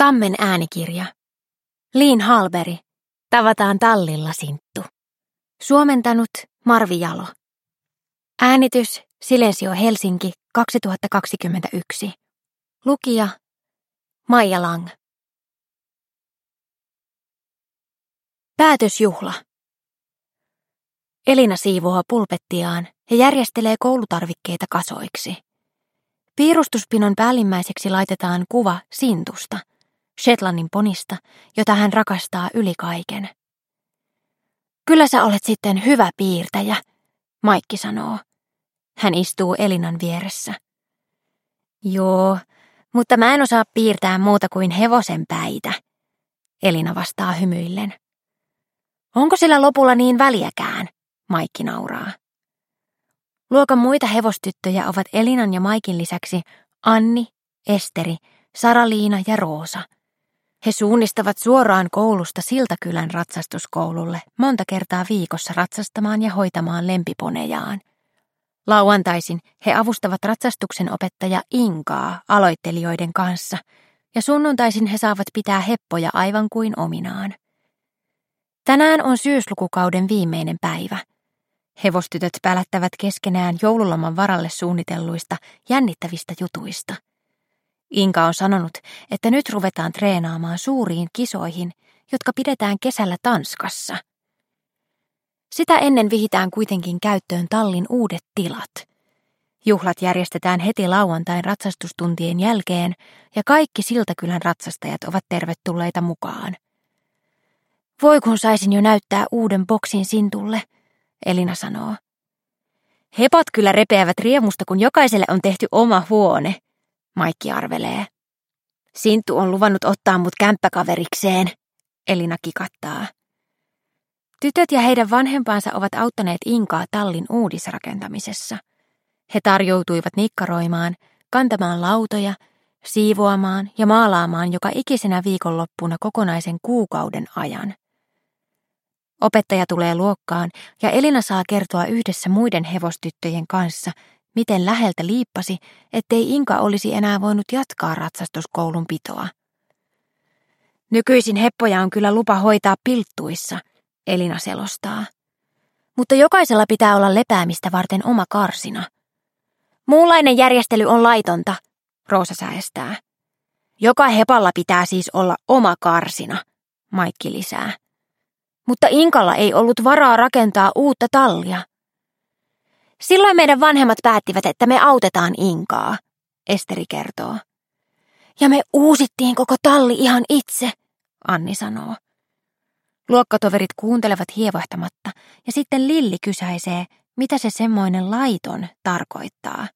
Tammen äänikirja. Liin Hallberg. Tavataan tallilla sinttu. Suomentanut Marvi Jalo. Äänitys Silensio Helsinki 2021. Lukija Maija Lang. Päätösjuhla. Elina siivoaa pulpettiaan ja järjestelee koulutarvikkeita kasoiksi. Piirustuspinon päällimmäiseksi laitetaan kuva Sintusta, Shetlandin ponista, jota hän rakastaa yli kaiken. Kyllä sä olet sitten hyvä piirtäjä, Maikki sanoo. Hän istuu Elinan vieressä. Joo, mutta mä en osaa piirtää muuta kuin hevosen päitä, Elina vastaa hymyillen. Onko sillä lopulla niin väliäkään, Maikki nauraa. Luokan muita hevostyttöjä ovat Elinan ja Maikin lisäksi Anni, Esteri, Sara-Liina ja Roosa. He suunnistavat suoraan koulusta Siltakylän ratsastuskoululle monta kertaa viikossa ratsastamaan ja hoitamaan lempiponejaan. Lauantaisin he avustavat ratsastuksen opettaja Inkaa aloittelijoiden kanssa ja sunnuntaisin he saavat pitää heppoja aivan kuin ominaan. Tänään on syyslukukauden viimeinen päivä. Hevostytöt pälättävät keskenään joululoman varalle suunnitelluista jännittävistä jutuista. Inka on sanonut, että nyt ruvetaan treenaamaan suuriin kisoihin, jotka pidetään kesällä Tanskassa. Sitä ennen vihitään kuitenkin käyttöön tallin uudet tilat. Juhlat järjestetään heti lauantain ratsastustuntien jälkeen ja kaikki Siltakylän ratsastajat ovat tervetulleita mukaan. Voi kun saisin jo näyttää uuden boksin Sintulle, Elina sanoo. Hepat kyllä repeävät riemusta, kun jokaiselle on tehty oma huone, Maikki arvelee. Sinttu on luvannut ottaa mut kämppäkaverikseen, Elina kikattaa. Tytöt ja heidän vanhempansa ovat auttaneet Inkaa tallin uudisrakentamisessa. He tarjoutuivat nikkaroimaan, kantamaan lautoja, siivoamaan ja maalaamaan joka ikisenä viikonloppuna kokonaisen kuukauden ajan. Opettaja tulee luokkaan ja Elina saa kertoa yhdessä muiden hevostyttöjen kanssa, miten läheltä liippasi, ettei Inka olisi enää voinut jatkaa ratsastuskoulun pitoa. Nykyisin heppoja on kyllä lupa hoitaa pilttuissa, Elina selostaa. Mutta jokaisella pitää olla lepäämistä varten oma karsina. Muunlainen järjestely on laitonta, Roosa säestää. Joka hepalla pitää siis olla oma karsina, Maikki lisää. Mutta Inkalla ei ollut varaa rakentaa uutta tallia. Silloin meidän vanhemmat päättivät, että me autetaan Inkaa, Esteri kertoo. Ja me uusittiin koko talli ihan itse, Anni sanoo. Luokkatoverit kuuntelevat hievahtamatta ja sitten Lilli kysäisee, mitä se semmoinen laiton tarkoittaa.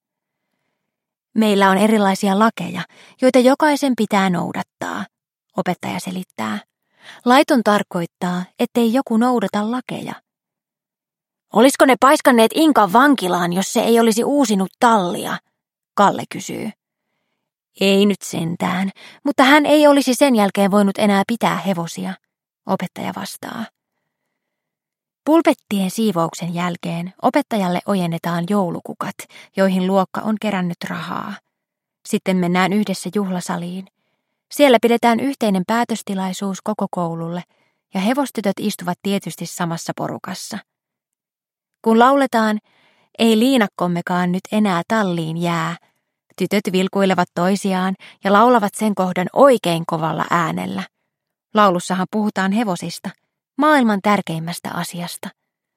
Meillä on erilaisia lakeja, joita jokaisen pitää noudattaa, opettaja selittää. Laiton tarkoittaa, ettei joku noudata lakeja. Olisiko ne paiskanneet Inkan vankilaan, jos se ei olisi uusinut tallia? Kalle kysyy. Ei nyt sentään, mutta hän ei olisi sen jälkeen voinut enää pitää hevosia, opettaja vastaa. Pulpettien siivouksen jälkeen opettajalle ojennetaan joulukukat, joihin luokka on kerännyt rahaa. Sitten mennään yhdessä juhlasaliin. Siellä pidetään yhteinen päätöstilaisuus koko koululle ja hevostytöt istuvat tietysti samassa porukassa. Kun lauletaan, ei liinakkommekaan nyt enää talliin jää, tytöt vilkuilevat toisiaan ja laulavat sen kohdan oikein kovalla äänellä. Laulussahan puhutaan hevosista, maailman tärkeimmästä asiasta.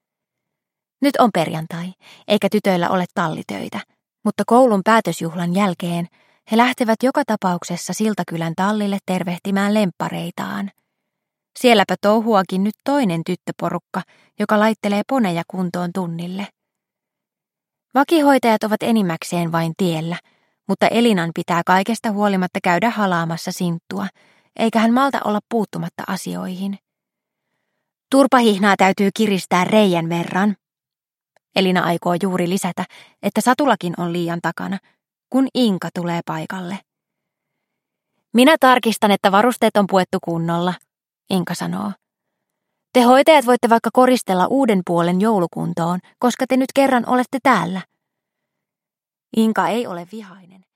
Nyt on perjantai, eikä tytöillä ole tallitöitä, mutta koulun päätösjuhlan jälkeen he lähtevät joka tapauksessa Siltakylän tallille tervehtimään lemppareitaan. Sielläpä touhuakin nyt toinen tyttöporukka, joka laittelee poneja kuntoon tunnille. Vakihoitajat ovat enimmäkseen vain tiellä, mutta Elinan pitää kaikesta huolimatta käydä halaamassa Sinttua, eikä hän malta olla puuttumatta asioihin. Turpahihnaa täytyy kiristää reijän verran. Elina aikoo juuri lisätä, että satulakin on liian takana, kun Inka tulee paikalle. Minä tarkistan, että varusteet on puettu kunnolla, Inka sanoo. Te hoitajat voitte vaikka koristella uuden puolen joulukuntoon, koska te nyt kerran olette täällä. Inka ei ole vihainen.